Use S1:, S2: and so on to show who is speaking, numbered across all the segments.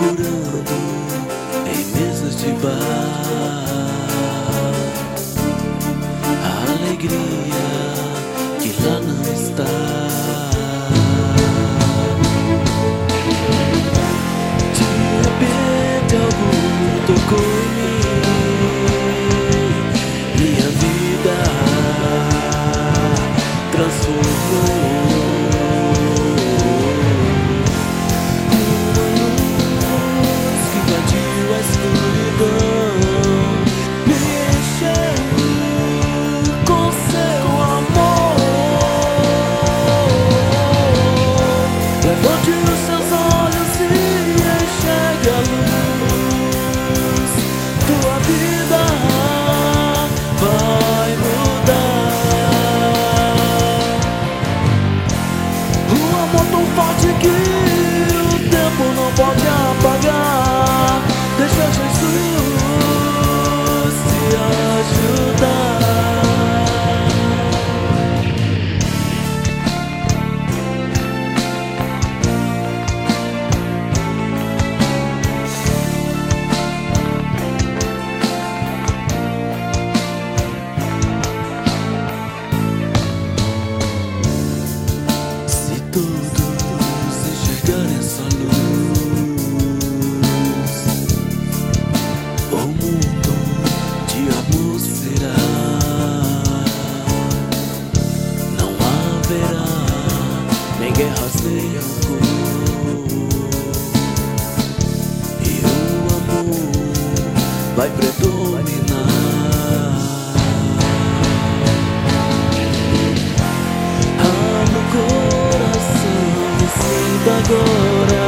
S1: procurando em mesas de bar a alegria que lá não está. De repente algo tocou em mim, minha vida transformou. Levante os seus olhos e enxergue a luz. Tua vida vai mudar. Um amor tão forte que o tempo não pode apagar. Deixa Jesus te ajudar. Todos enxergarem essa luz, o mundo de amor será. Não haverá nem guerras nem rancor, e o amor vai predominar. Agora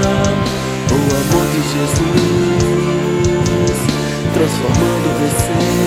S1: o amor de Jesus transformando você.